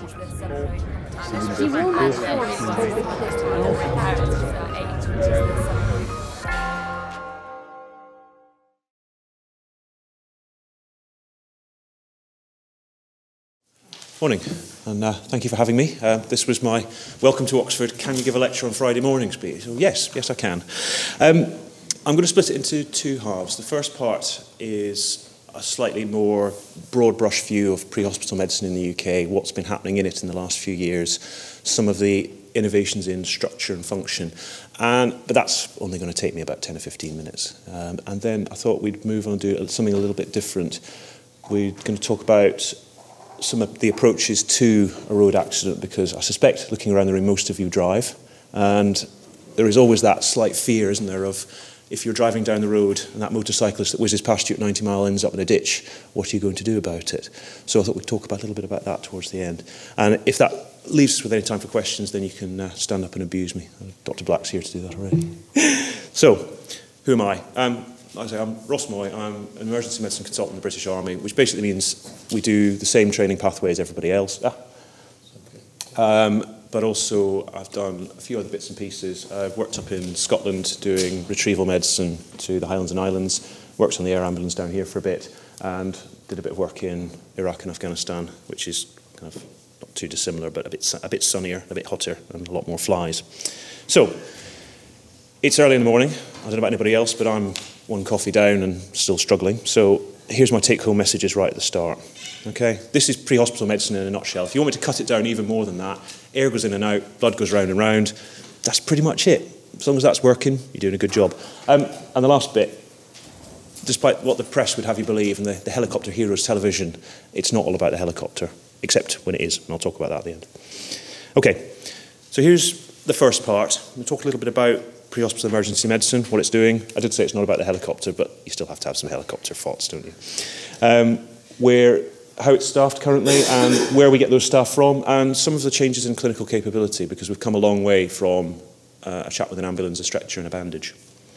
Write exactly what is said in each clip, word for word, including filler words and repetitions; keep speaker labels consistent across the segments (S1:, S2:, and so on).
S1: You will not force
S2: Morning, and uh, thank you for having me. Uh, this was my welcome to Oxford, can you give a lecture on Friday morning speech? So yes, yes I can. Um, I'm going to split it into two halves. The first part is a slightly more broad brush view of pre-hospital medicine in the U K, what's been happening in it in the last few years, some of the innovations in structure and function. And, but that's only going to take me about ten or fifteen minutes. Um, and then I thought we'd move on to do something a little bit different. We're going to talk about some of the approaches to a road accident, because I suspect, looking around the room, most of you drive, and there is always that slight fear, isn't there, of if you're driving down the road and that motorcyclist that whizzes past you at ninety mile ends up in a ditch, what are you going to do about it? So I thought we'd talk about a little bit about that towards the end. And if that leaves us with any time for questions, then you can uh, stand up and abuse me. Doctor Black's here to do that already. So, who am I? Um, Like I say, I'm Ross Moy. I'm an emergency medicine consultant in the British Army, which basically means we do the same training pathway as everybody else. Ah. Um, but also, I've done a few other bits and pieces. I've worked up in Scotland doing retrieval medicine to the Highlands and Islands, worked on the air ambulance down here for a bit, and did a bit of work in Iraq and Afghanistan, which is kind of not too dissimilar, but a bit, a bit sunnier, a bit hotter, and a lot more flies. So, it's early in the morning. I don't know about anybody else, but I'm one coffee down and still struggling. So here's my take-home messages right at the start. Okay, this is pre-hospital medicine in a nutshell. If you want me to cut it down even more than that, air goes in and out, blood goes round and round. That's pretty much it. As long as that's working, you're doing a good job. Um, and the last bit, despite what the press would have you believe and the, the Helicopter Heroes television, it's not all about the helicopter, except when it is, and I'll talk about that at the end. Okay, so here's the first part. I'm going to talk a little bit about pre-hospital emergency medicine, what it's doing. I did say it's not about the helicopter, but you still have to have some helicopter thoughts, don't you? Um, where, how it's staffed currently, and where we get those staff from, and some of the changes in clinical capability, because we've come a long way from uh, a chap with an ambulance, a stretcher and a bandage.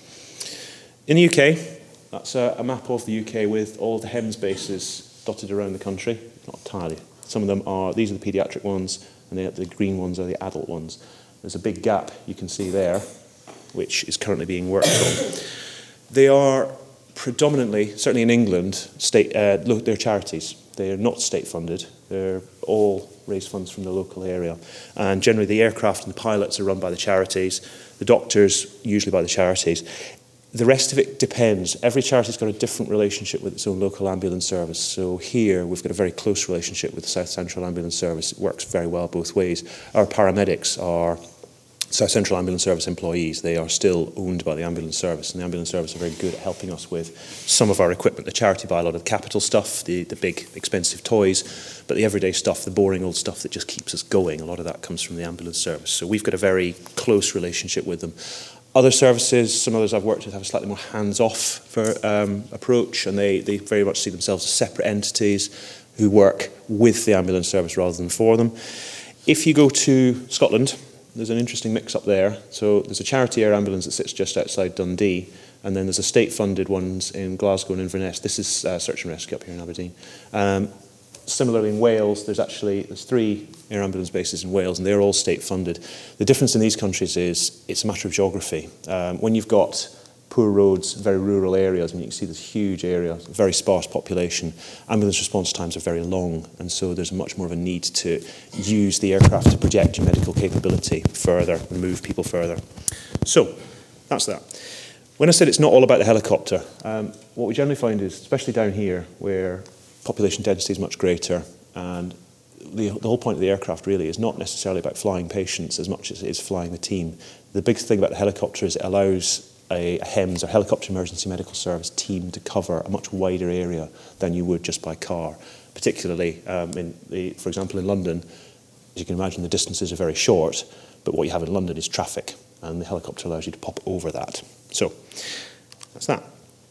S2: In the U K, that's a, a map of the U K with all of the HEMS bases dotted around the country. Not entirely. Some of them are, these are the paediatric ones, and the, the green ones are the adult ones. There's a big gap you can see there, which is currently being worked on. They are predominantly, certainly in England, state, uh, they're charities. They're not state-funded. They're all raise funds from the local area. And generally the aircraft and the pilots are run by the charities, the doctors usually by the charities. The rest of it depends. Every charity's got a different relationship with its own local ambulance service. So here we've got a very close relationship with the South Central Ambulance Service. It works very well both ways. Our paramedics are South Central Ambulance Service employees. They are still owned by the ambulance service, and the ambulance service are very good at helping us with some of our equipment. The charity buy a lot of the capital stuff, the, the big expensive toys, but the everyday stuff, the boring old stuff that just keeps us going, a lot of that comes from the ambulance service. So we've got a very close relationship with them. Other services, some others I've worked with, have a slightly more hands-off for, um, approach, and they, they very much see themselves as separate entities who work with the ambulance service rather than for them. If you go to Scotland, there's an interesting mix up there. So there's a charity air ambulance that sits just outside Dundee, and then there's a state-funded ones in Glasgow and Inverness. This is uh, search and rescue up here in Aberdeen. Um, similarly in Wales, there's actually there's three air ambulance bases in Wales, and they're all state-funded. The difference in these countries is it's a matter of geography. Um, when you've got poor roads, very rural areas, and you can see this huge area, very sparse population, ambulance response times are very long, and so there's much more of a need to use the aircraft to project your medical capability further and move people further. So, that's that. When I said it's not all about the helicopter, um, what we generally find is, especially down here, where population density is much greater, and the, the whole point of the aircraft really is not necessarily about flying patients as much as it is flying the team. The big thing about the helicopter is it allows a HEMS, or Helicopter Emergency Medical Service team, to cover a much wider area than you would just by car. Particularly, um, in the, for example, in London, as you can imagine, the distances are very short, but what you have in London is traffic, and the helicopter allows you to pop over that. So, that's that.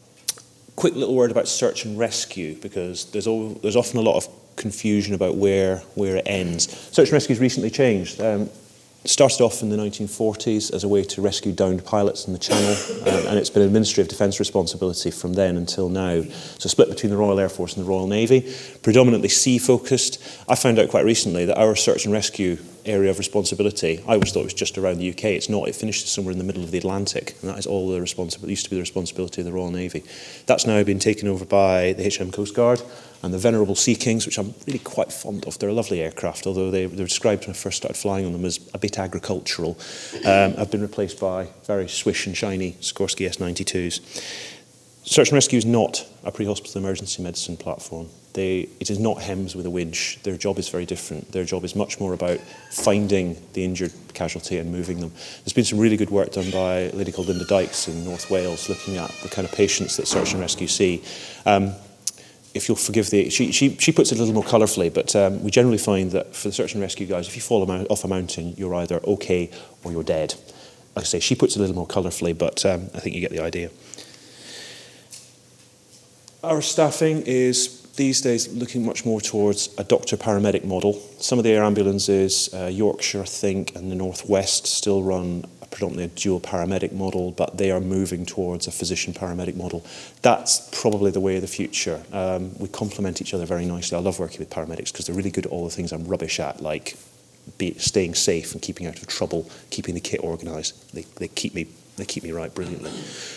S2: Quick little word about search and rescue, because there's, all, there's often a lot of confusion about where, where it ends. Search and rescue's recently changed. Um, started off in the nineteen forties as a way to rescue downed pilots in the Channel, um, and it's been a Ministry of Defence responsibility from then until now. So split between the Royal Air Force and the Royal Navy, predominantly sea-focused. I found out quite recently that our search and rescue area of responsibility, I always thought it was just around the U K. It's not. It finishes somewhere in the middle of the Atlantic, and that is all the responsibility. Used to be the responsibility of the Royal Navy. That's now been taken over by the H M Coast Guard and the venerable Sea Kings, which I'm really quite fond of. They're a lovely aircraft, although they were described when I first started flying on them as a bit agricultural. Um, have been replaced by very swish and shiny Sikorsky S ninety-twos. Search and rescue is not a pre-hospital emergency medicine platform. They, it is not H E M S with a winch. Their job is very different. Their job is much more about finding the injured casualty and moving them. There's been some really good work done by a lady called Linda Dykes in North Wales, looking at the kind of patients that search and rescue see. Um, if you'll forgive the, she, she, she puts it a little more colourfully, but um, we generally find that for the search and rescue guys, if you fall off a mountain, you're either okay or you're dead. Like I say, she puts it a little more colourfully, but um, I think you get the idea. Our staffing is these days looking much more towards a doctor-paramedic model. Some of the air ambulances, uh, Yorkshire, I think, and the North West still run a predominantly a dual paramedic model, but they are moving towards a physician-paramedic model. That's probably the way of the future. Um, we complement each other very nicely. I love working with paramedics because they're really good at all the things I'm rubbish at, like be, staying safe and keeping out of trouble, keeping the kit organised. They, they keep me, they keep me right brilliantly.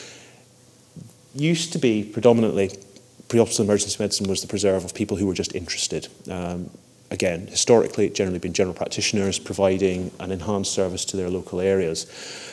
S2: Used to be predominantly pre-hospital emergency medicine was the preserve of people who were just interested. Um, again, historically, it's generally been general practitioners providing an enhanced service to their local areas.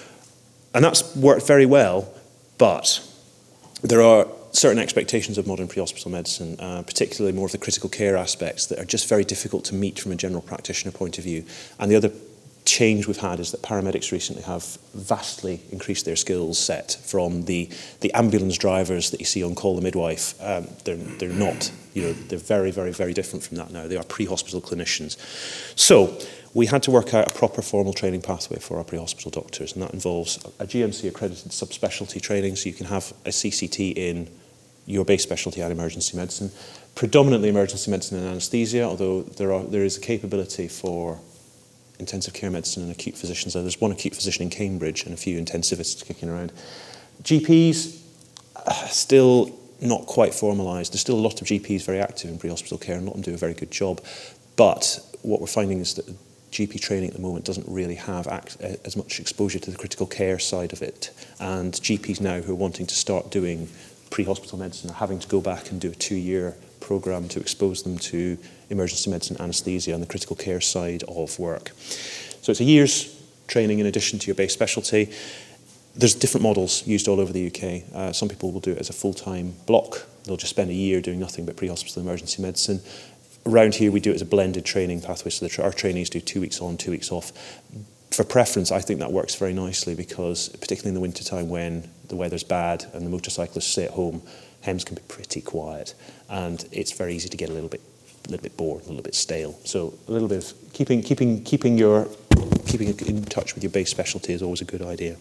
S2: And that's worked very well, but there are certain expectations of modern pre-hospital medicine, uh, particularly more of the critical care aspects, that are just very difficult to meet from a general practitioner point of view. And the other change we've had is that paramedics recently have vastly increased their skills set from the, the ambulance drivers that you see on Call the Midwife. Um, they're, they're not, you know, they're very, very, very different from that now. They are pre-hospital clinicians. So we had to work out a proper formal training pathway for our pre-hospital doctors, and that involves a G M C accredited subspecialty training, so you can have a C C T in your base specialty and emergency medicine, predominantly emergency medicine and anaesthesia, although there are there is a capability for intensive care medicine and acute physicians. So there's one acute physician in Cambridge and a few intensivists kicking around. G Ps, uh, still not quite formalised. There's still a lot of G Ps very active in pre-hospital care, and a lot of them do a very good job. But what we're finding is that G P training at the moment doesn't really have act, uh, as much exposure to the critical care side of it. And G Ps now who are wanting to start doing pre-hospital medicine are having to go back and do a two-year programme to expose them to emergency medicine, anaesthesia and the critical care side of work. So it's a year's training in addition to your base specialty. There's different models used all over the U K. Uh, some people will do it as a full-time block. They'll just spend a year doing nothing but pre-hospital emergency medicine. Around here we do it as a blended training pathway, so the, our trainees do two weeks on, two weeks off. For preference, I think that works very nicely because, particularly in the winter time when the weather's bad and the motorcyclists stay at home, H E M S can be pretty quiet, and it's very easy to get a little bit, a little bit bored, a little bit stale. So a little bit of keeping, keeping, keeping your, keeping in touch with your base specialty is always a good idea.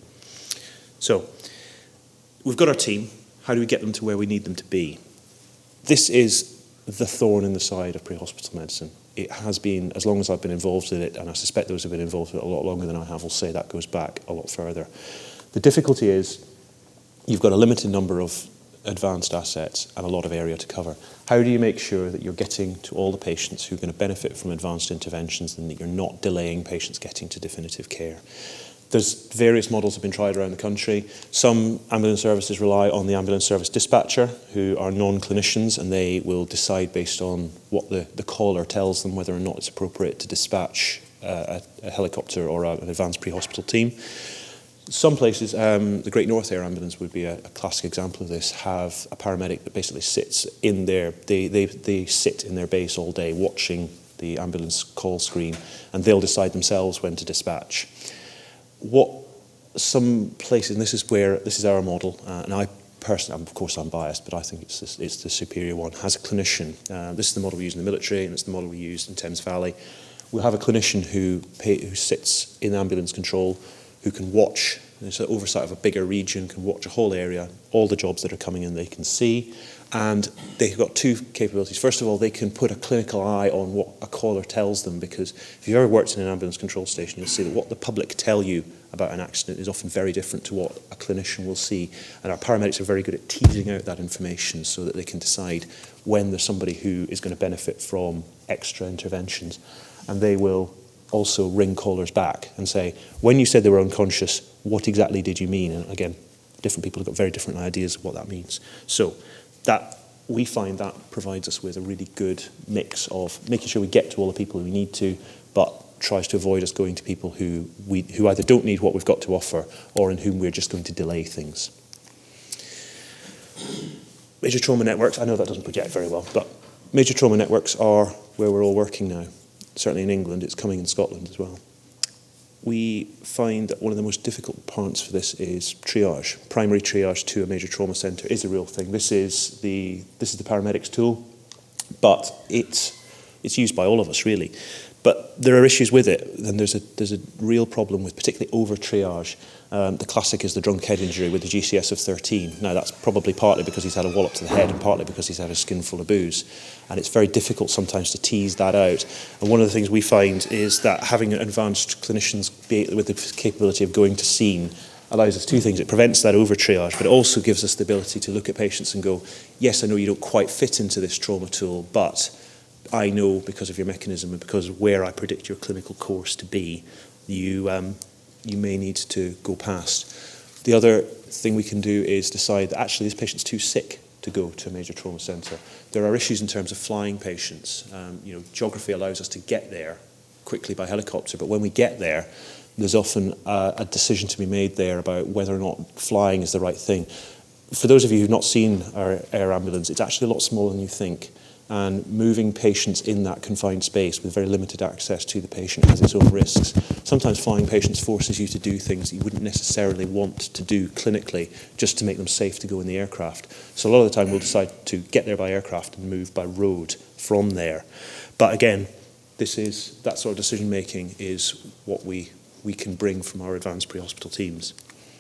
S2: So we've got our team. How do we get them to where we need them to be? This is the thorn in the side of pre-hospital medicine. It has been, as long as I've been involved in it, and I suspect those who have been involved in it a lot longer than I have will say that goes back a lot further. The difficulty is you've got a limited number of advanced assets and a lot of area to cover. How do you make sure that you're getting to all the patients who are going to benefit from advanced interventions and that you're not delaying patients getting to definitive care? There's various models have been tried around the country. Some ambulance services rely on the ambulance service dispatcher, who are non-clinicians, and they will decide based on what the, the caller tells them whether or not it's appropriate to dispatch uh, a, a helicopter or a, an advanced pre-hospital team. Some places, um, the Great North Air Ambulance would be a, a classic example of this, have a paramedic that basically sits in their, they, they, they sit in their base all day watching the ambulance call screen, and they'll decide themselves when to dispatch. What some places, and this is where, this is our model, uh, and I personally, of course I'm biased, but I think it's, this, it's the superior one, has a clinician. Uh, this is the model we use in the military, and it's the model we use in Thames Valley. We'll have a clinician who, pay, who sits in ambulance control, who can watch, there's an oversight of a bigger region, can watch a whole area, all the jobs that are coming in they can see, And they've got two capabilities. First of all, they can put a clinical eye on what a caller tells them, because if you've ever worked in an ambulance control station, you'll see that what the public tell you about an accident is often very different to what a clinician will see. And our paramedics are very good at teasing out that information so that they can decide when there's somebody who is going to benefit from extra interventions. And they will also ring callers back and say, when you said they were unconscious, what exactly did you mean? And again, different people have got very different ideas of what that means. So that we find that provides us with a really good mix of making sure we get to all the people we need to, but tries to avoid us going to people who we who either don't need what we've got to offer or in whom we're just going to delay things. Major trauma networks, I know that doesn't project very well, but major trauma networks are where we're all working now. Certainly in England, it's coming in Scotland as well. We find that one of the most difficult parts for this is triage. Primary triage to a major trauma centre is a real thing. This is the this is the paramedics tool, but it's it's used by all of us really. But there are issues with it, and there's a there's a real problem with particularly over triage. Um, the classic is the drunk head injury with the G C S of thirteen. Now that's probably partly because he's had a wallop to the head and partly because he's had a skin full of booze. And it's very difficult sometimes to tease that out. And one of the things we find is that having advanced clinicians be, with the capability of going to scene allows us two things. It prevents that over triage, but it also gives us the ability to look at patients and go, yes, I know you don't quite fit into this trauma tool, but I know because of your mechanism and because of where I predict your clinical course to be, you um, you may need to go past. The other thing we can do is decide that actually this patient's too sick to go to a major trauma centre. There are issues in terms of flying patients. Um, you know, geography allows us to get there quickly by helicopter, but when we get there, there's often a, a decision to be made there about whether or not flying is the right thing. For those of you who've not seen our air ambulance, it's actually a lot smaller than you think. And moving patients in that confined space with very limited access to the patient has its own risks. Sometimes flying patients forces you to do things that you wouldn't necessarily want to do clinically just to make them safe to go in the aircraft. So a lot of the time we'll decide to get there by aircraft and move by road from there. But again, this is that sort of decision making is what we, we can bring from our advanced pre-hospital teams.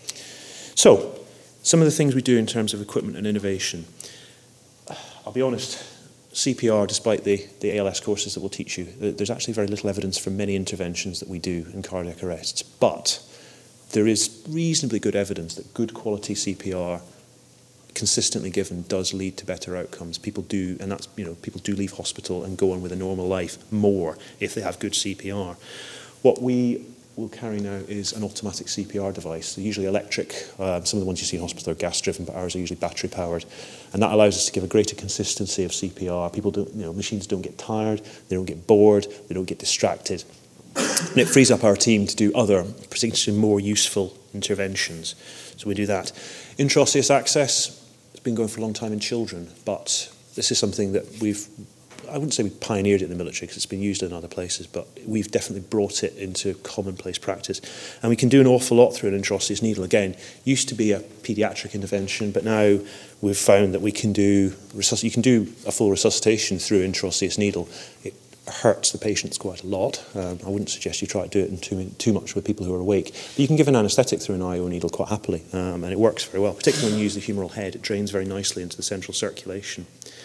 S2: So, some of the things we do in terms of equipment and innovation. I'll be honest, C P R, despite the, the A L S courses that will teach you, there's actually very little evidence for many interventions that we do in cardiac arrests. But there is reasonably good evidence that good quality C P R consistently given does lead to better outcomes. People do, and that's, you know, people do leave hospital and go on with a normal life more if they have good C P R. What we will carry now is an automatic C P R device. They're usually electric. Uh, some of the ones you see in hospital are gas-driven, but ours are usually battery-powered. And that allows us to give a greater consistency of C P R. People don't, you know, machines don't get tired, they don't get bored, they don't get distracted. And it frees up our team to do other, potentially more useful interventions. So we do that. Intraosseous access, it's been going for a long time in children, but this is something that we've, I wouldn't say we pioneered it in the military because it's been used in other places, but we've definitely brought it into commonplace practice. And we can do an awful lot through an intraosseous needle. Again, used to be a paediatric intervention, but now we've found that we can do, you can do a full resuscitation through intraosseous needle. It hurts the patients quite a lot. Um, I wouldn't suggest you try to do it in too, too much with people who are awake. But you can give an anaesthetic through an I O needle quite happily, um, and it works very well, particularly when you use the humeral head. It drains very nicely into the central circulation.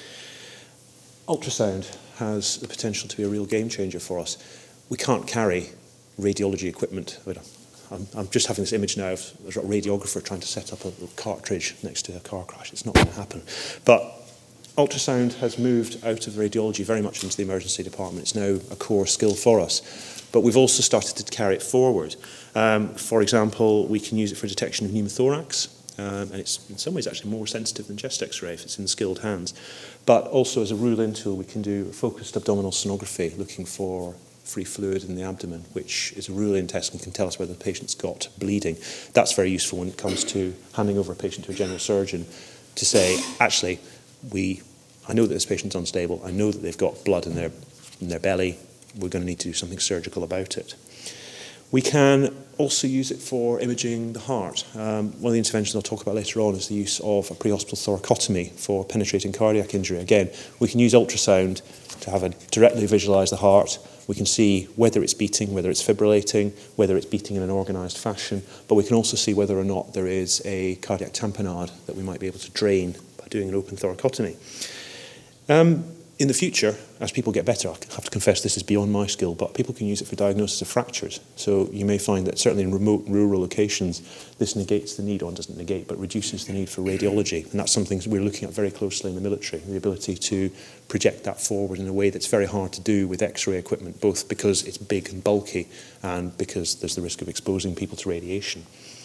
S2: Ultrasound has the potential to be a real game changer for us. We can't carry radiology equipment. I'm, I'm just having this image now of a radiographer trying to set up a little cartridge next to a car crash. It's not going to happen. But ultrasound has moved out of radiology very much into the emergency department. It's now a core skill for us. But we've also started to carry it forward. Um, for example, we can use it for detection of pneumothorax. Um, and it's in some ways actually more sensitive than chest x-ray if it's in skilled hands. But also as a rule-in tool, we can do focused abdominal sonography looking for free fluid in the abdomen, which is a rule-in test and can tell us whether the patient's got bleeding. That's very useful when it comes to handing over a patient to a general surgeon to say, actually, we, I know that this patient's unstable, I know that they've got blood in their, in their belly, we're going to need to do something surgical about it. We can also use it for imaging the heart. Um, one of the interventions I'll talk about later on is the use of a pre-hospital thoracotomy for penetrating cardiac injury. Again, we can use ultrasound to have a directly visualise the heart. We can see whether it's beating, whether it's fibrillating, whether it's beating in an organised fashion, but we can also see whether or not there is a cardiac tamponade that we might be able to drain by doing an open thoracotomy. Um, in the future, as people get better, I have to confess this is beyond my skill, but people can use it for diagnosis of fractures. So you may find that certainly in remote rural locations, this negates the need, or doesn't negate, but reduces the need for radiology. And that's something we're looking at very closely in the military, the ability to project that forward in a way that's very hard to do with X-ray equipment, both because it's big and bulky and because there's the risk of exposing people to radiation.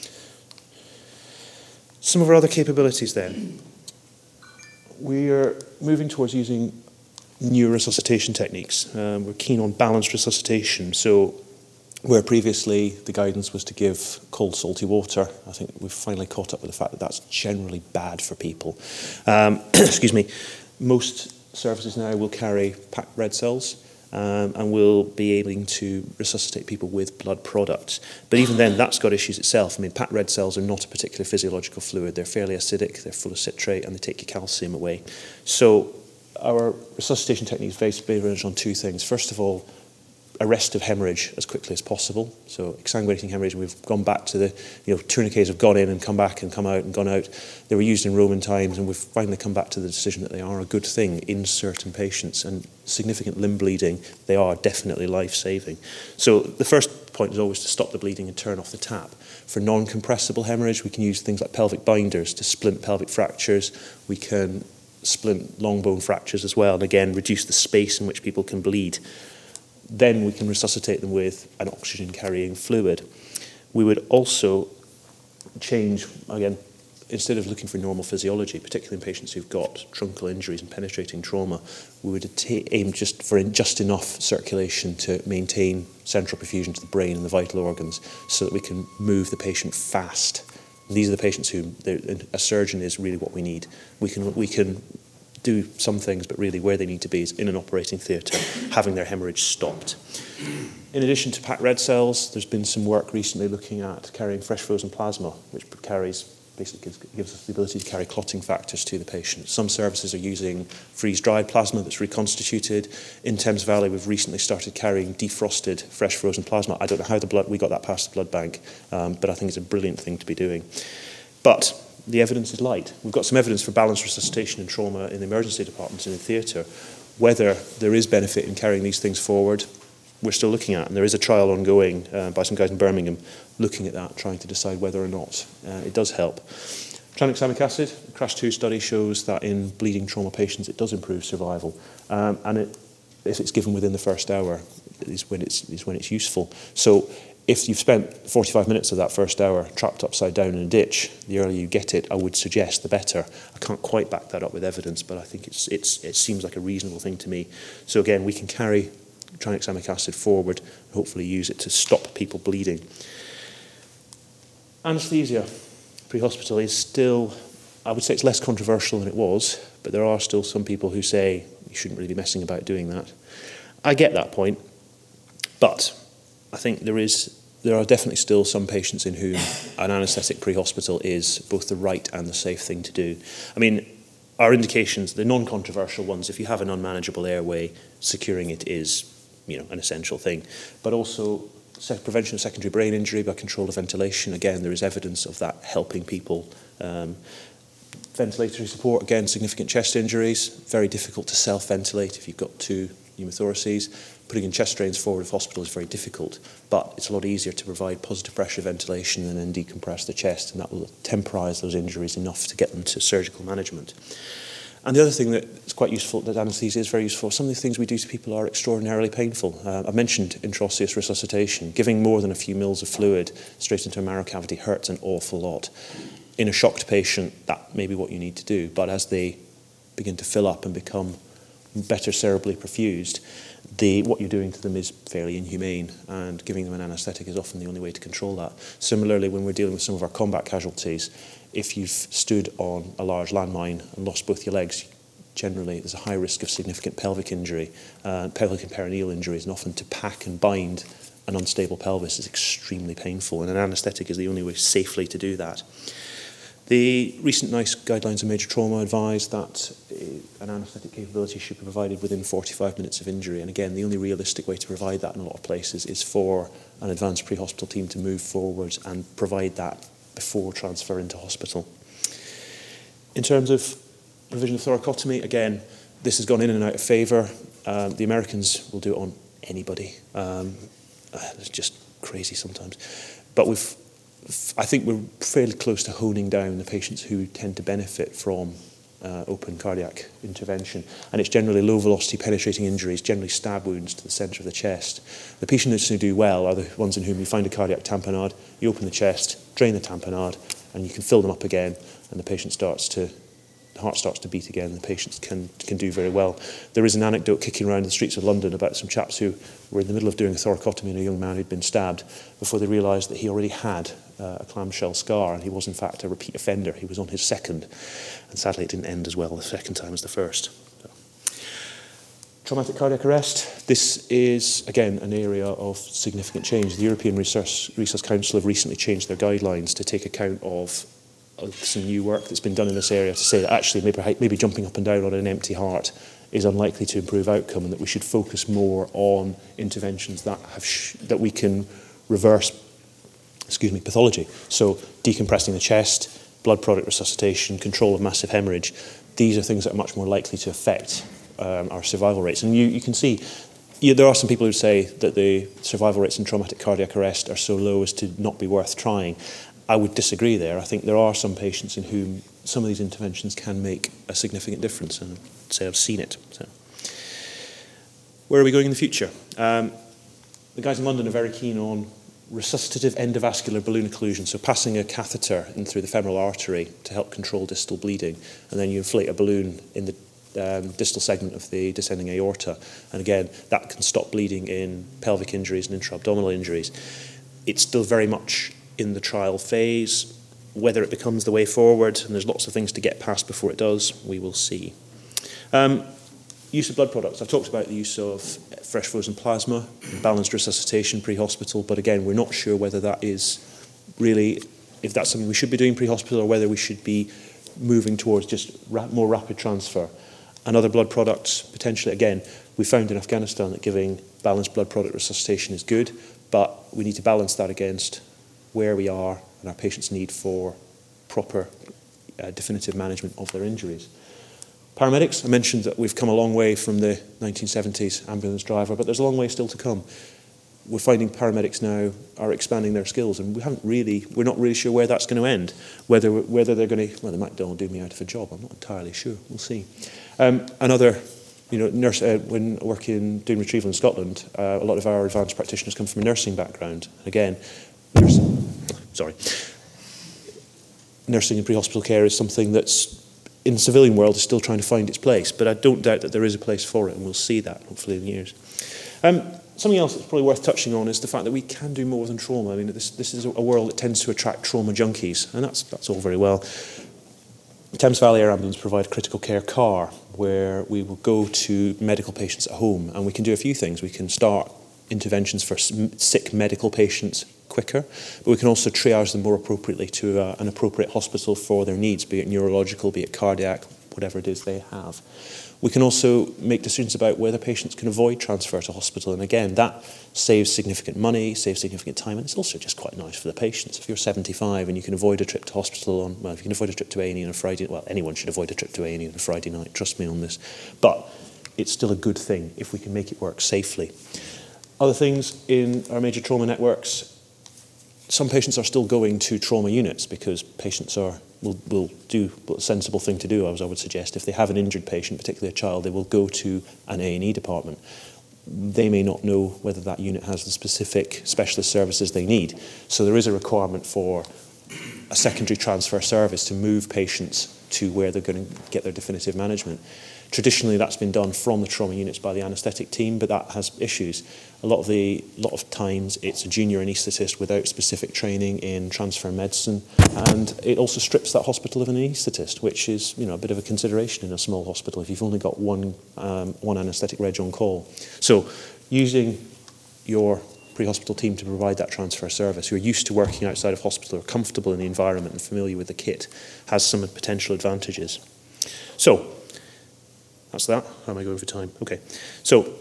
S2: Some of our other capabilities then. We are moving towards using new resuscitation techniques. Um, we're keen on balanced resuscitation. So where previously the guidance was to give cold, salty water, I think we've finally caught up with the fact that that's generally bad for people. Um, excuse me. Most services now will carry packed red cells um, and will be able to resuscitate people with blood products. But even then, that's got issues itself. I mean, packed red cells are not a particular physiological fluid. They're fairly acidic, they're full of citrate, and they take your calcium away. So our resuscitation technique is based very much on two things. First of all, arrest of hemorrhage as quickly as possible. So exsanguinating hemorrhage, we've gone back to the, you know, tourniquets have gone in and come back and come out and gone out. They were used in Roman times, and we've finally come back to the decision that they are a good thing in certain patients, and significant limb bleeding, they are definitely life-saving. So the first point is always to stop the bleeding and turn off the tap. For non-compressible hemorrhage, we can use things like pelvic binders to splint pelvic fractures. We can splint long bone fractures as well, and again, reduce the space in which people can bleed. Then we can resuscitate them with an oxygen-carrying fluid. We would also change, again, instead of looking for normal physiology, particularly in patients who've got truncal injuries and penetrating trauma, we would aim just for just enough circulation to maintain central perfusion to the brain and the vital organs, so that we can move the patient fast. And these are the patients who a surgeon is really what we need. We can we can do some things, but really where they need to be is in an operating theatre, having their hemorrhage stopped. In addition to packed red cells, there's been some work recently looking at carrying fresh frozen plasma, which carries basically gives, gives us the ability to carry clotting factors to the patient. Some services are using freeze-dried plasma that's reconstituted. In Thames Valley, we've recently started carrying defrosted fresh frozen plasma. I don't know how the blood we got that past the blood bank, um, but I think it's a brilliant thing to be doing. But the evidence is light. We've got some evidence for balanced resuscitation and trauma in the emergency departments and in theatre. Whether there is benefit in carrying these things forward, we're still looking at, and there is a trial ongoing uh, by some guys in Birmingham looking at that, trying to decide whether or not uh, it does help. Tranexamic acid, the CRASH two study shows that in bleeding trauma patients it does improve survival, um, and it, if it's given within the first hour is when it's, is when it's useful. So if you've spent forty-five minutes of that first hour trapped upside down in a ditch, the earlier you get it, I would suggest the better. I can't quite back that up with evidence, but I think it's, it's, it seems like a reasonable thing to me. So again, we can carry tranexamic acid forward and hopefully use it to stop people bleeding. Anaesthesia pre-hospital is still, I would say it's less controversial than it was, but there are still some people who say you shouldn't really be messing about doing that. I get that point, but I think there is there are definitely still some patients in whom an anaesthetic pre-hospital is both the right and the safe thing to do. I mean, our indications, the non-controversial ones, if you have an unmanageable airway, securing it is, you know, an essential thing. But also prevention of secondary brain injury by control of ventilation. Again, there is evidence of that helping people. Um, ventilatory support, again, significant chest injuries, very difficult to self-ventilate if you've got two pneumothoraces. Putting in chest drains forward of hospital is very difficult, but it's a lot easier to provide positive pressure ventilation and then decompress the chest, and that will temporise those injuries enough to get them to surgical management. And the other thing that's quite useful, that anaesthesia is very useful, some of the things we do to people are extraordinarily painful. Uh, I mentioned intraosseous resuscitation. Giving more than a few mils of fluid straight into a marrow cavity hurts an awful lot. In a shocked patient, that may be what you need to do, but as they begin to fill up and become better cerebrally perfused, the, what you're doing to them is fairly inhumane, and giving them an anaesthetic is often the only way to control that. Similarly, when we're dealing with some of our combat casualties, if you've stood on a large landmine and lost both your legs, generally there's a high risk of significant pelvic injury, uh, pelvic and perineal injuries, and often to pack and bind an unstable pelvis is extremely painful, and an anaesthetic is the only way safely to do that. The recent NICE guidelines on major trauma advise that an anaesthetic capability should be provided within forty-five minutes of injury. And again, the only realistic way to provide that in a lot of places is for an advanced pre-hospital team to move forward and provide that before transfer into hospital. In terms of provision of thoracotomy, again, this has gone in and out of favour. Um, the Americans will do it on anybody. Um, it's just crazy sometimes. But we've, I think we're fairly close to honing down the patients who tend to benefit from uh, open cardiac intervention. And it's generally low velocity penetrating injuries, generally stab wounds to the centre of the chest. The patients who do well are the ones in whom you find a cardiac tamponade, you open the chest, drain the tamponade, and you can fill them up again, and the patient starts to, the heart starts to beat again, and the patients can, can do very well. There is an anecdote kicking around the streets of London about some chaps who were in the middle of doing a thoracotomy on a young man who'd been stabbed before they realised that he already had uh, a clamshell scar, and he was in fact a repeat offender. He was on his second, and sadly it didn't end as well the second time as the first. So. Traumatic cardiac arrest. This is, again, an area of significant change. The European Research, Research Council have recently changed their guidelines to take account of uh, some new work that's been done in this area to say that actually maybe, maybe jumping up and down on an empty heart is unlikely to improve outcome, and that we should focus more on interventions that have sh that we can reverse, excuse me, pathology. So decompressing the chest, blood product resuscitation, control of massive hemorrhage. These are things that are much more likely to affect um, our survival rates. And you, you can see, yeah, there are some people who say that the survival rates in traumatic cardiac arrest are so low as to not be worth trying. I would disagree there. I think there are some patients in whom some of these interventions can make a significant difference, and I'd say I've seen it. So, where are we going in the future? Um, the guys in London are very keen on resuscitative endovascular balloon occlusion, so passing a catheter in through the femoral artery to help control distal bleeding, and then you inflate a balloon in the um, distal segment of the descending aorta, and again that can stop bleeding in pelvic injuries and intra-abdominal injuries. It's still very much in the trial phase. Whether it becomes the way forward, and there's lots of things to get past before it does, we will see. Um, use of blood products. I've talked about the use of fresh frozen plasma, balanced resuscitation pre-hospital, but again, we're not sure whether that is really, if that's something we should be doing pre-hospital, or whether we should be moving towards just ra more rapid transfer. And other blood products, potentially, again, we found in Afghanistan that giving balanced blood product resuscitation is good, but we need to balance that against where we are and our patients' need for proper uh, definitive management of their injuries. Paramedics, I mentioned that we've come a long way from the nineteen seventies ambulance driver, but there's a long way still to come. We're finding paramedics now are expanding their skills, and we haven't really, we're not really sure where that's going to end. Whether whether they're going to, well, they might do me out of a job. I'm not entirely sure. We'll see. Um, another, you know, nurse uh, when working doing retrieval in Scotland, uh, a lot of our advanced practitioners come from a nursing background. And again, nursing, sorry, nursing in pre-hospital care is something that's in the civilian world is still trying to find its place, but I don't doubt that there is a place for it, and we'll see that hopefully in years. Um, something else that's probably worth touching on is the fact that we can do more than trauma. I mean, this, this is a world that tends to attract trauma junkies, and that's, that's all very well. Thames Valley Air Ambulance provide a critical care car where we will go to medical patients at home, and we can do a few things. We can start interventions for sick medical patients quicker, but we can also triage them more appropriately to uh, an appropriate hospital for their needs, be it neurological, be it cardiac, whatever it is they have. We can also make decisions about whether patients can avoid transfer to hospital, and again, that saves significant money, saves significant time, and it's also just quite nice for the patients. If you're seventy-five and you can avoid a trip to hospital on, well, if you can avoid a trip to A and E on a Friday, well, anyone should avoid a trip to A and E on a Friday night, trust me on this, but it's still a good thing if we can make it work safely. Other things in our major trauma networks, some patients are still going to trauma units because patients are will, will do a sensible thing to do, as I would suggest. If they have an injured patient, particularly a child, they will go to an A and E department. They may not know whether that unit has the specific specialist services they need. So there is a requirement for a secondary transfer service to move patients to where they're going to get their definitive management. Traditionally, that's been done from the trauma units by the anaesthetic team, but that has issues. A lot of the, lot of times, it's a junior anaesthetist without specific training in transfer medicine, and it also strips that hospital of an anaesthetist, which is, you know, a bit of a consideration in a small hospital if you've only got one um, one anaesthetic reg on call. So, using your pre-hospital team to provide that transfer service, who are used to working outside of hospital, are comfortable in the environment and familiar with the kit, has some potential advantages. So. That's that. How am I going for time? Okay. So,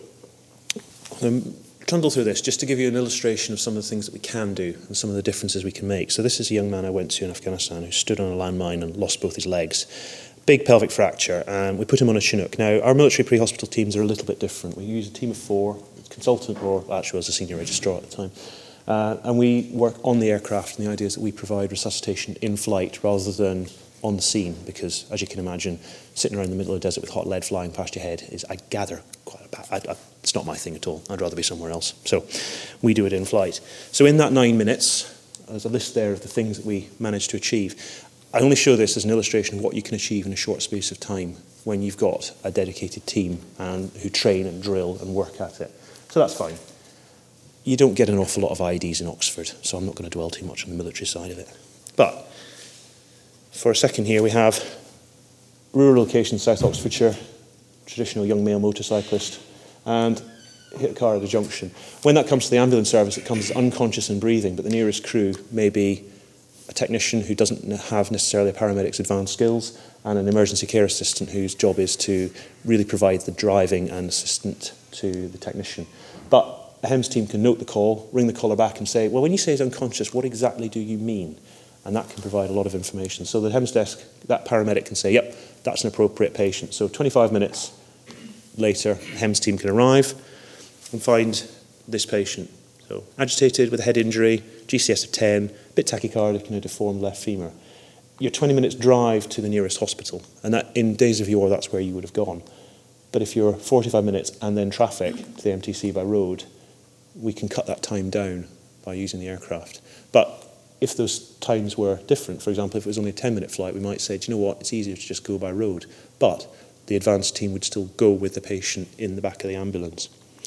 S2: um, trundle through this just to give you an illustration of some of the things that we can do and some of the differences we can make. So this is a young man I went to in Afghanistan who stood on a landmine and lost both his legs. big pelvic fracture, and we put him on a Chinook. Now, our military pre-hospital teams are a little bit different. We use a team of four, consultant, or actually I was a senior registrar at the time, uh, and we work on the aircraft, and the idea is that we provide resuscitation in flight rather than on the scene, because, as you can imagine, sitting around the middle of the desert with hot lead flying past your head is, I gather, quite a bad, I, I, it's not my thing at all. I'd rather be somewhere else. So we do it in flight. So in that nine minutes, there's a list there of the things that we managed to achieve. I only show this as an illustration of what you can achieve in a short space of time when you've got a dedicated team and who train and drill and work at it. So that's fine. You don't get an awful lot of I E Ds in Oxford, so I'm not going to dwell too much on the military side of it. But for a second here, we have rural location, South Oxfordshire, traditional young male motorcyclist, and hit a car at a junction. When that comes to the ambulance service, it comes unconscious and breathing, but the nearest crew may be a technician who doesn't have necessarily a paramedic's advanced skills, and an emergency care assistant whose job is to really provide the driving and assistant to the technician. But a H E M S team can note the call, ring the caller back and say, well, when you say he's unconscious, what exactly do you mean? And that can provide a lot of information. So the H E M S desk, that paramedic can say, yep, that's an appropriate patient. So twenty-five minutes later, the H E M S team can arrive and find this patient. So agitated with a head injury, G C S of ten, a bit tachycardic and a deformed left femur. Your twenty minutes drive to the nearest hospital, and that in days of yore, that's where you would have gone. But if you're forty-five minutes and then traffic to the M T C by road, we can cut that time down by using the aircraft. But if those times were different, for example, if it was only a ten minute flight, we might say, do you know what, it's easier to just go by road. But the advanced team would still go with the patient in the back of the ambulance.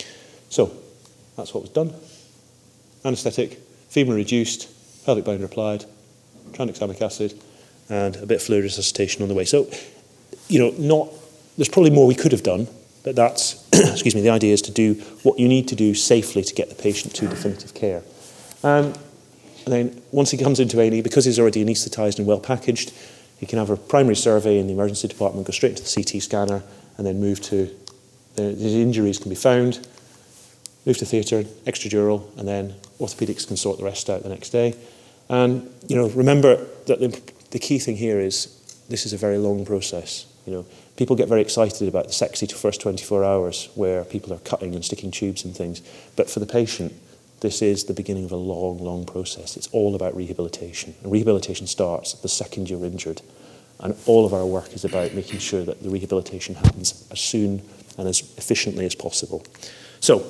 S2: So that's what was done. Anaesthetic, femur reduced, pelvic binder applied, tranexamic acid, and a bit of fluid resuscitation on the way. So, you know, not, there's probably more we could have done, but that's, excuse me, the idea is to do what you need to do safely to get the patient to definitive care. Um, and then once he comes into A and E, because he's already anaesthetised and well packaged, he can have a primary survey in the emergency department, go straight into the C T scanner, and then move to, the, the injuries can be found, move to theatre, extradural, and then orthopaedics can sort the rest out the next day. And, you know, remember that the, the key thing here is this is a very long process. You know, people get very excited about the sexy first twenty-four hours where people are cutting and sticking tubes and things. But for the patient, this is the beginning of a long, long process. It's all about rehabilitation. And rehabilitation starts the second you're injured. And all of our work is about making sure that the rehabilitation happens as soon and as efficiently as possible. So,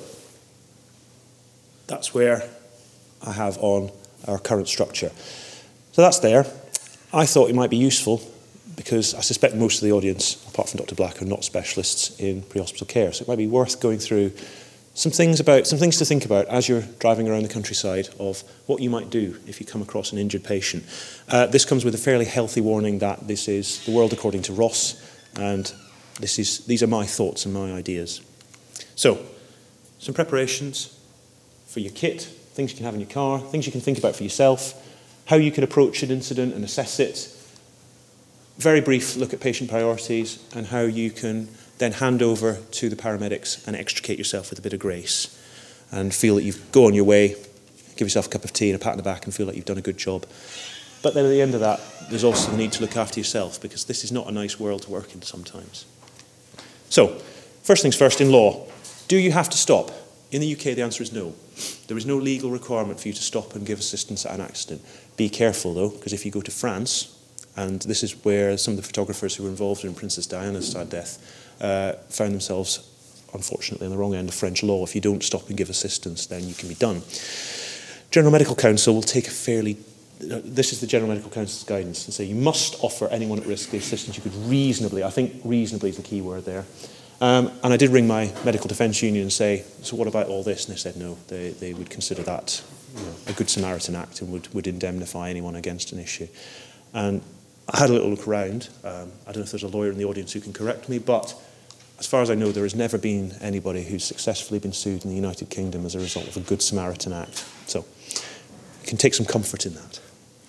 S2: that's where I have on our current structure. So that's there. I thought it might be useful because I suspect most of the audience, apart from Doctor Black, are not specialists in pre-hospital care. So it might be worth going through some things about, some things to think about as you're driving around the countryside of what you might do if you come across an injured patient. Uh, this comes with a fairly healthy warning that this is the world according to Ross, and this is, these are my thoughts and my ideas. So, some preparations for your kit, things you can have in your car, things you can think about for yourself, how you can approach an incident and assess it, very brief look at patient priorities, and how you can then hand over to the paramedics and extricate yourself with a bit of grace and feel that you go on your way, give yourself a cup of tea and a pat on the back and feel like you've done a good job. But then at the end of that, there's also the need to look after yourself, because this is not a nice world to work in sometimes. So, first things first, in law, do you have to stop? In the U K, the answer is no. There is no legal requirement for you to stop and give assistance at an accident. Be careful, though, because if you go to France, and this is where some of the photographers who were involved in Princess Diana's sad death uh, found themselves, unfortunately, on the wrong end of French law. If you don't stop and give assistance, then you can be done. General Medical Council will take a fairly... Uh, this is the General Medical Council's guidance, and say you must offer anyone at risk the assistance you could reasonably... I think reasonably is the key word there. Um, and I did ring my Medical Defence Union and say, so what about all this? And they said no, they, they would consider that, you know, a Good Samaritan Act and would, would indemnify anyone against an issue. And I had a little look around. Um, I don't know if there's a lawyer in the audience who can correct me, but as far as I know, there has never been anybody who's successfully been sued in the United Kingdom as a result of a Good Samaritan Act. So you can take some comfort in that.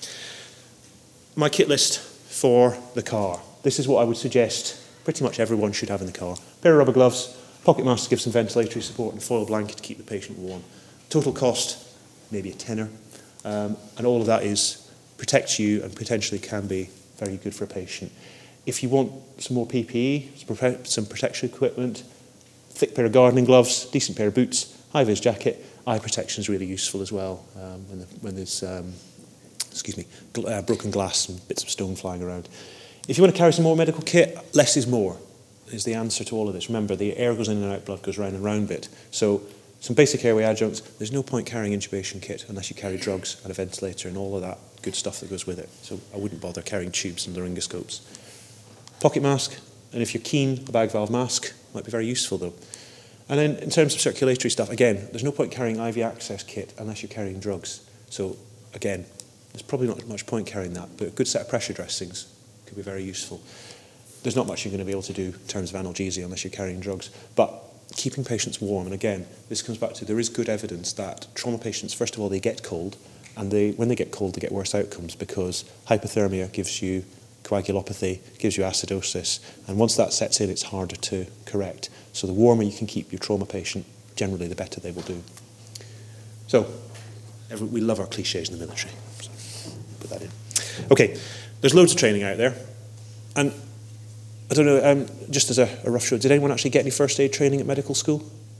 S2: My kit list for the car. This is what I would suggest pretty much everyone should have in the car. A pair of rubber gloves, pocket mask to give some ventilatory support, and a foil blanket to keep the patient warm. Total cost, maybe a tenner. Um, and all of that is protects you and potentially can be very good for a patient. If you want some more P P E, some protection equipment, thick pair of gardening gloves, decent pair of boots, high-vis jacket, eye protection is really useful as well um, when, the, when there's um, excuse me, gl- uh, broken glass and bits of stone flying around. If you want to carry some more medical kit, less is more is the answer to all of this. Remember, the air goes in and out, blood goes round and round bit. So some basic airway adjuncts, there's no point carrying intubation kit unless you carry drugs and a ventilator and all of that good stuff that goes with it. So I wouldn't bother carrying tubes and laryngoscopes. Pocket mask, and if you're keen, a bag valve mask might be very useful though. And then in terms of circulatory stuff, again, there's no point carrying I V access kit unless you're carrying drugs. So again, there's probably not much point carrying that, but a good set of pressure dressings could be very useful. There's not much you're going to be able to do in terms of analgesia unless you're carrying drugs. But keeping patients warm, and again, this comes back to there is good evidence that trauma patients, first of all, they get cold, and they, when they get cold, they get worse outcomes because hypothermia gives you coagulopathy, gives you acidosis, and once that sets in, it's harder to correct. So the warmer you can keep your trauma patient, generally the better they will do. So, every, we love our cliches in the military. So put that in. Okay, there's loads of training out there, and I don't know, um, just as a, a rough show, did anyone actually get any first aid training at medical school?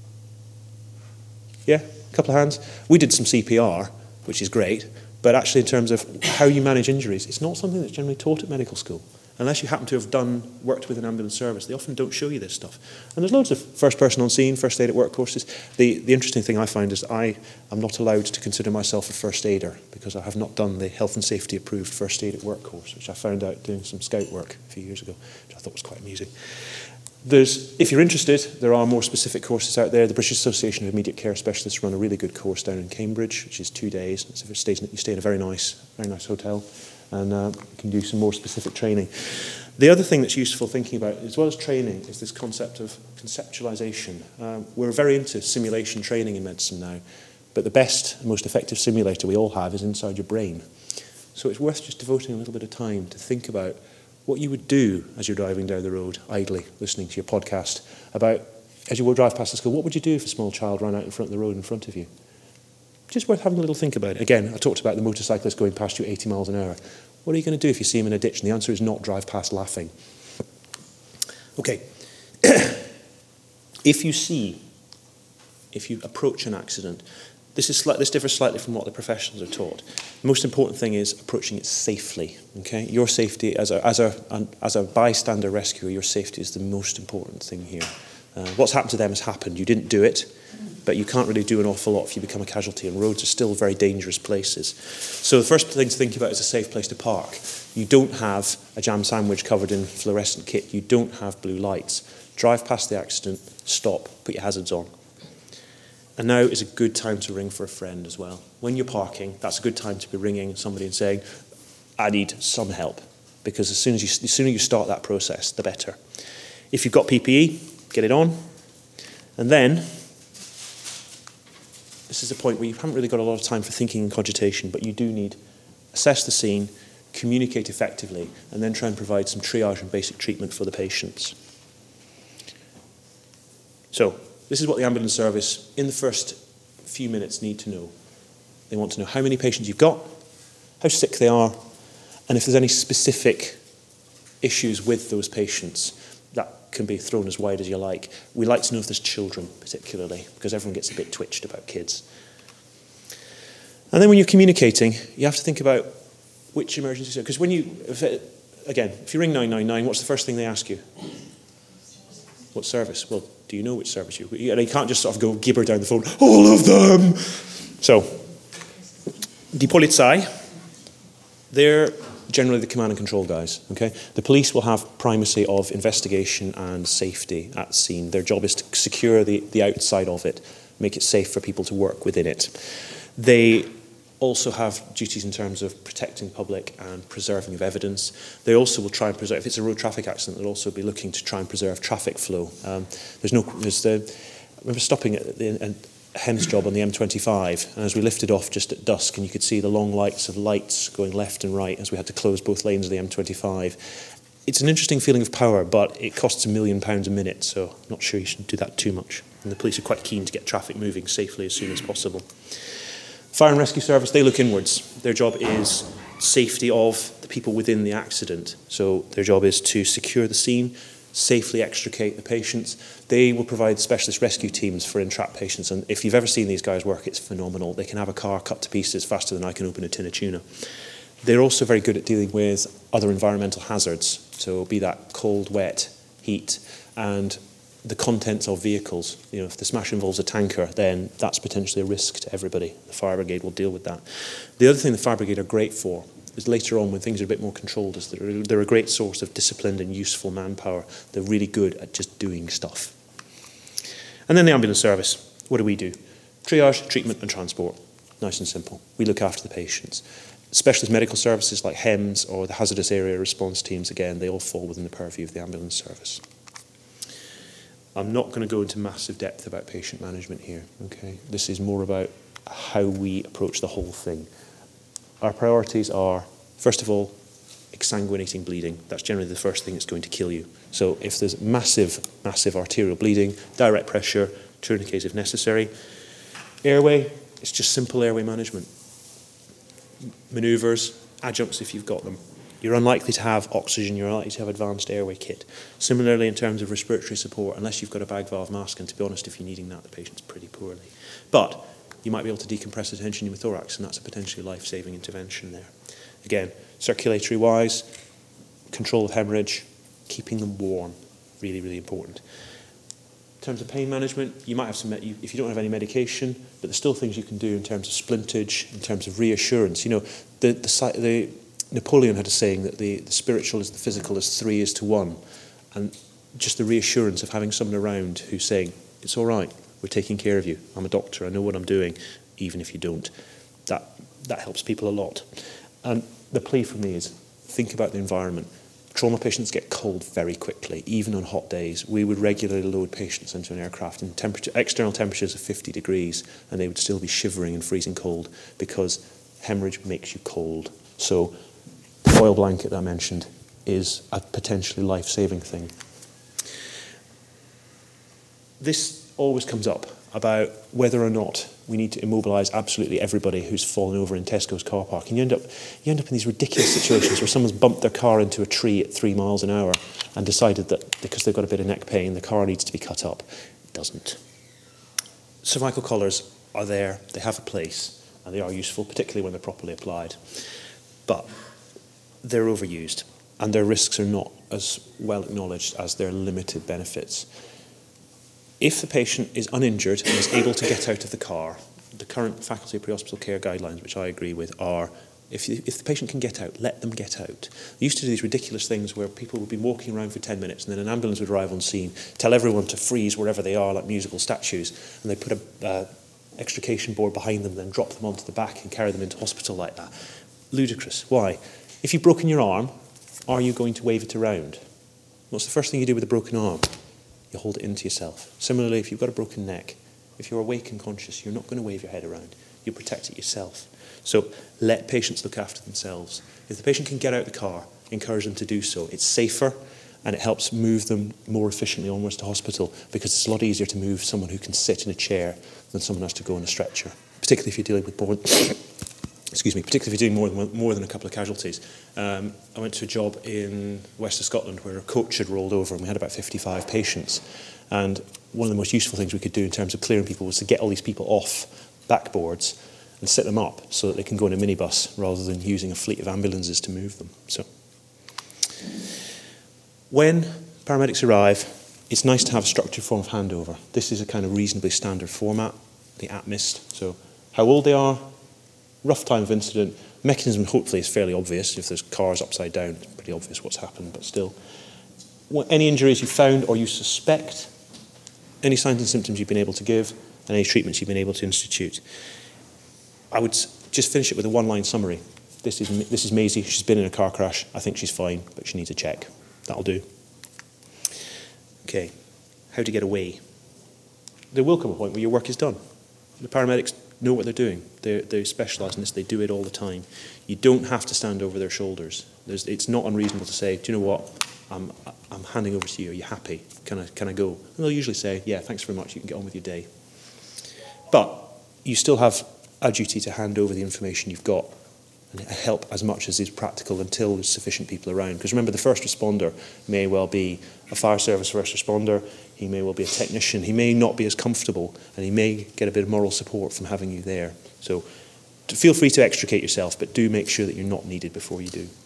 S2: Yeah, a couple of hands. We did some C P R, which is great, but actually in terms of how you manage injuries, it's not something that's generally taught at medical school. Unless you happen to have done, worked with an ambulance service, they often don't show you this stuff. And there's loads of first person on scene, first aid at work courses. The, the interesting thing I find is I am not allowed to consider myself a first aider because I have not done the health and safety approved first aid at work course, which I found out doing some scout work a few years ago, which I thought was quite amusing. There's, if you're interested, there are more specific courses out there. The British Association of Immediate Care Specialists run a really good course down in Cambridge, which is two days. So if it stays, you stay in a very nice, very nice hotel, and uh, you can do some more specific training. The other thing that's useful thinking about, as well as training, is this concept of conceptualization. Um, we're very into simulation training in medicine now, but the best and most effective simulator we all have is inside your brain. So it's worth just devoting a little bit of time to think about what you would do as you're driving down the road, idly, listening to your podcast, about, as you will drive past the school, what would you do if a small child ran out in front of the road in front of you? Just worth having a little think about it. Again, I talked about the motorcyclist going past you eighty miles an hour. What are you going to do if you see him in a ditch? And the answer is not drive past laughing. Okay. If you see, if you approach an accident, this is slight, this differs slightly from what the professionals are taught. The most important thing is approaching it safely. Okay, your safety as a as a as a bystander rescuer, your safety is the most important thing here. Uh, what's happened to them has happened. You didn't do it, but you can't really do an awful lot if you become a casualty, and roads are still very dangerous places. So the first thing to think about is a safe place to park. You don't have a jam sandwich covered in fluorescent kit. You don't have blue lights. Drive past the accident, stop, put your hazards on. And now is a good time to ring for a friend as well. When you're parking, that's a good time to be ringing somebody and saying, I need some help, because as soon as you, the sooner you start that process, the better. If you've got P P E, get it on, and then this is a point where you haven't really got a lot of time for thinking and cogitation, but you do need assess the scene, communicate effectively, and then try and provide some triage and basic treatment for the patients. So, this is what the ambulance service, in the first few minutes, need to know. They want to know how many patients you've got, how sick they are, and if there's any specific issues with those patients. That can be thrown as wide as you like. We like to know if there's children, particularly, because everyone gets a bit twitched about kids. And then when you're communicating, you have to think about which emergency, because when you, if it, again, if you ring nine nine nine, what's the first thing they ask you? What service? Well, do you know which service you, you, you can't just sort of go gibber down the phone, all of them! So, die Polizei, they're generally the command and control guys, okay? The police will have primacy of investigation and safety at the scene. Their job is to secure the, the outside of it, make it safe for people to work within it. They also have duties in terms of protecting the public and preserving of evidence. They also will try and preserve, if it's a road traffic accident, they'll also be looking to try and preserve traffic flow. Um, there's no, there's the, I remember stopping at the, at Hem's job on the M twenty-five, and as we lifted off just at dusk, and you could see the long lights of lights going left and right as we had to close both lanes of the M twenty-five. It's an interesting feeling of power, but it costs a million pounds a minute, so I'm not sure you should do that too much. And the police are quite keen to get traffic moving safely as soon as possible. Fire and Rescue Service, they look inwards. Their job is safety of the people within the accident. So their job is to secure the scene, safely extricate the patients. They will provide specialist rescue teams for entrapped patients, and if you've ever seen these guys work, it's phenomenal. They can have a car cut to pieces faster than I can open a tin of tuna. They're also very good at dealing with other environmental hazards, so be that cold, wet, heat, and the contents of vehicles. You know, if the smash involves a tanker, then that's potentially a risk to everybody. The fire brigade will deal with that. The other thing the fire brigade are great for is later on when things are a bit more controlled, is they're, they're a great source of disciplined and useful manpower. They're really good at just doing stuff. And then the ambulance service. What do we do? Triage, treatment and transport. Nice and simple. We look after the patients. Specialist medical services like H E M S or the hazardous area response teams, again, they all fall within the purview of the ambulance service. I'm not going to go into massive depth about patient management here. Okay, this is more about how we approach the whole thing. Our priorities are, first of all, exsanguinating bleeding. That's generally the first thing that's going to kill you. So if there's massive, massive arterial bleeding, direct pressure, tourniquets if necessary. Airway, it's just simple airway management. Manoeuvres, adjuncts if you've got them. You're unlikely to have oxygen, you're unlikely to have advanced airway kit. Similarly, in terms of respiratory support, unless you've got a bag valve mask, and to be honest, if you're needing that, the patient's pretty poorly. But you might be able to decompress the tension in your thorax, and that's a potentially life-saving intervention there. Again, circulatory-wise, control of hemorrhage, keeping them warm, really, really important. In terms of pain management, you might have some, if you don't have any medication, but there's still things you can do in terms of splintage, in terms of reassurance. You know, the, the, the Napoleon had a saying that the, the spiritual is the physical as three is to one. And just the reassurance of having someone around who's saying, it's all right, we're taking care of you. I'm a doctor, I know what I'm doing, even if you don't. That, that helps people a lot. And the plea for me is, think about the environment. Trauma patients get cold very quickly, even on hot days. We would regularly load patients into an aircraft in temperature, external temperatures of fifty degrees, and they would still be shivering and freezing cold because hemorrhage makes you cold. So the foil blanket that I mentioned is a potentially life-saving thing. This always comes up about whether or not we need to immobilise absolutely everybody who's fallen over in Tesco's car park. And you end up you end up in these ridiculous situations where someone's bumped their car into a tree at three miles an hour and decided that because they've got a bit of neck pain, the car needs to be cut up. It doesn't. Cervical collars are there, they have a place, and they are useful, particularly when they're properly applied. But they're overused, and their risks are not as well acknowledged as their limited benefits. If the patient is uninjured and is able to get out of the car, the current faculty of pre-hospital care guidelines, which I agree with, are if, you, if the patient can get out, let them get out. They used to do these ridiculous things where people would be walking around for ten minutes and then an ambulance would arrive on scene, tell everyone to freeze wherever they are like musical statues, and they put a uh, extrication board behind them, then drop them onto the back and carry them into hospital like that. Ludicrous. Why? If you've broken your arm, are you going to wave it around? What's the first thing you do with a broken arm? You hold it into yourself. Similarly, if you've got a broken neck, if you're awake and conscious, you're not going to wave your head around. You protect it yourself. So let patients look after themselves. If the patient can get out of the car, encourage them to do so. It's safer and it helps move them more efficiently onwards to hospital because it's a lot easier to move someone who can sit in a chair than someone who has to go on a stretcher, particularly if you're dealing with born excuse me, particularly if you're doing more than, more than a couple of casualties. Um, I went to a job in west of Scotland where a coach had rolled over and we had about fifty-five patients. And one of the most useful things we could do in terms of clearing people was to get all these people off backboards and set them up so that they can go in a minibus rather than using a fleet of ambulances to move them. So, when paramedics arrive, it's nice to have a structured form of handover. This is a kind of reasonably standard format, the A T M I S T. So, how old they are, rough time of incident, mechanism hopefully is fairly obvious. If there's cars upside down, it's pretty obvious what's happened, but still. Any injuries you found or you suspect, any signs and symptoms you've been able to give, and any treatments you've been able to institute. I would just finish it with a one-line summary. This is, this is Maisie, she's been in a car crash, I think she's fine, but she needs a check. That'll do. Okay, how to get away. There will come a point where your work is done. The paramedics know what they're doing. They're, they specialise in this, they do it all the time. You don't have to stand over their shoulders. There's, it's not unreasonable to say, do you know what, I'm, I'm handing over to you, are you happy? Can I, can I go? And they'll usually say, yeah, thanks very much, you can get on with your day. But you still have a duty to hand over the information you've got and help as much as is practical until there's sufficient people around. Because remember, the first responder may well be a fire service first responder, he may well be a technician, he may not be as comfortable, and he may get a bit of moral support from having you there. So feel free to extricate yourself, but do make sure that you're not needed before you do.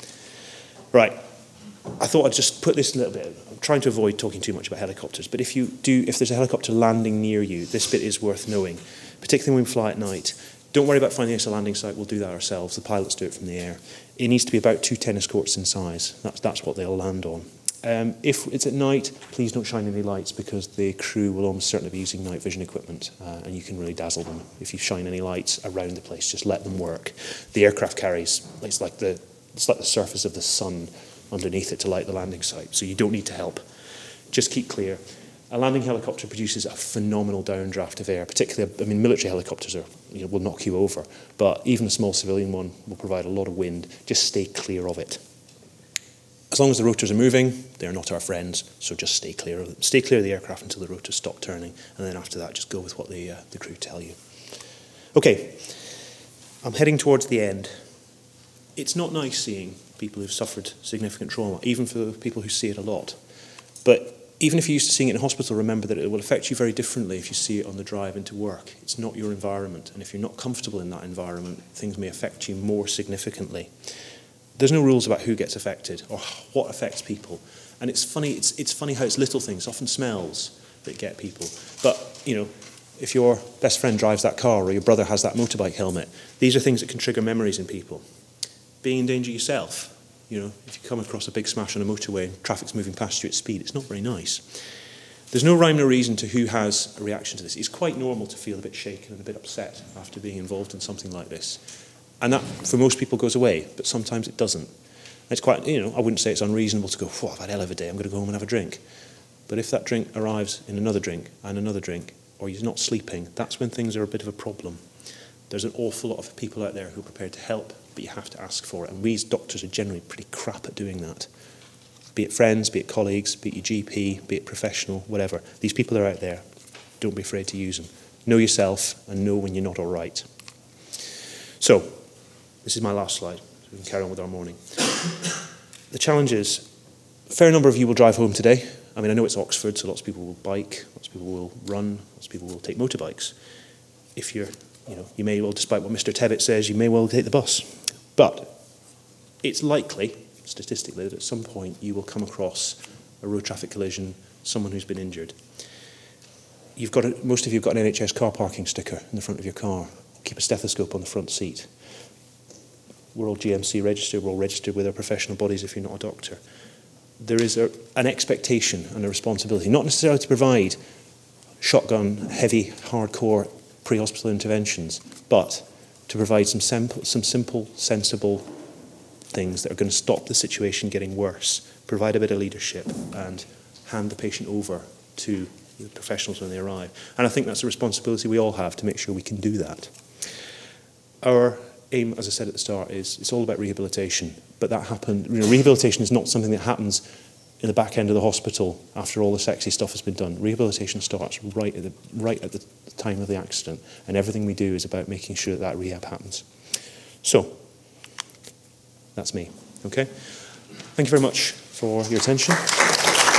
S2: Right, I thought I'd just put this a little bit. I'm trying to avoid talking too much about helicopters, but if you do, if there's a helicopter landing near you, this bit is worth knowing, particularly when we fly at night. Don't worry about finding us a landing site, we'll do that ourselves. The pilots do it from the air. It needs to be about two tennis courts in size. That's, that's what they'll land on. Um, if it's at night, please don't shine any lights because the crew will almost certainly be using night vision equipment uh, and you can really dazzle them. If you shine any lights around the place, just let them work. The aircraft carries, it's like the, it's like the surface of the sun underneath it to light the landing site, so you don't need to help. Just keep clear. A landing helicopter produces a phenomenal downdraft of air, particularly, I mean, military helicopters are, you know, will knock you over, but even a small civilian one will provide a lot of wind. Just stay clear of it. As long as the rotors are moving, they're not our friends, so just stay clear of them. Stay clear of the aircraft until the rotors stop turning, and then after that, just go with what the, uh, the crew tell you. Okay, I'm heading towards the end. It's not nice seeing people who've suffered significant trauma, even for people who see it a lot. But even if you're used to seeing it in hospital, remember that it will affect you very differently if you see it on the drive into work. It's not your environment, and if you're not comfortable in that environment, things may affect you more significantly. There's no rules about who gets affected or what affects people. And it's funny, it's, it's funny how it's little things, often smells, that get people. But, you know, if your best friend drives that car or your brother has that motorbike helmet, these are things that can trigger memories in people. Being in danger yourself. You know, if you come across a big smash on a motorway and traffic's moving past you at speed, it's not very nice. There's no rhyme or reason to who has a reaction to this. It's quite normal to feel a bit shaken and a bit upset after being involved in something like this. And that, for most people, goes away, but sometimes it doesn't. It's quite, you know, I wouldn't say it's unreasonable to go, oh, I've had a hell of a day, I'm going to go home and have a drink. But if that drink arrives in another drink and another drink, or you're not sleeping, that's when things are a bit of a problem. There's an awful lot of people out there who are prepared to help, but you have to ask for it. And we as doctors are generally pretty crap at doing that. Be it friends, be it colleagues, be it your G P, be it professional, whatever. These people are out there. Don't be afraid to use them. Know yourself and know when you're not all right. So, this is my last slide, so we can carry on with our morning. The challenge is, a fair number of you will drive home today. I mean, I know it's Oxford, so lots of people will bike, lots of people will run, lots of people will take motorbikes. If you're, you know, you may well, despite what Mister Tebbit says, you may well take the bus. But it's likely, statistically, that at some point you will come across a road traffic collision, someone who's been injured. You've got a, most of you have got an N H S car parking sticker in the front of your car. Keep a stethoscope on the front seat. We're all G M C registered, we're all registered with our professional bodies if you're not a doctor. There is a, an expectation and a responsibility, not necessarily to provide shotgun, heavy, hardcore pre-hospital interventions, but to provide some simple, some simple, sensible things that are going to stop the situation getting worse, provide a bit of leadership, and hand the patient over to the professionals when they arrive. And I think that's a responsibility we all have to make sure we can do that. Our aim, as I said at the start, is it's all about rehabilitation. But that happened, you know, rehabilitation is not something that happens in the back end of the hospital after all the sexy stuff has been done. Rehabilitation starts right at the right at the time of the accident, and everything we do is about making sure that that rehab happens. So, that's me. Okay? Thank you very much for your attention.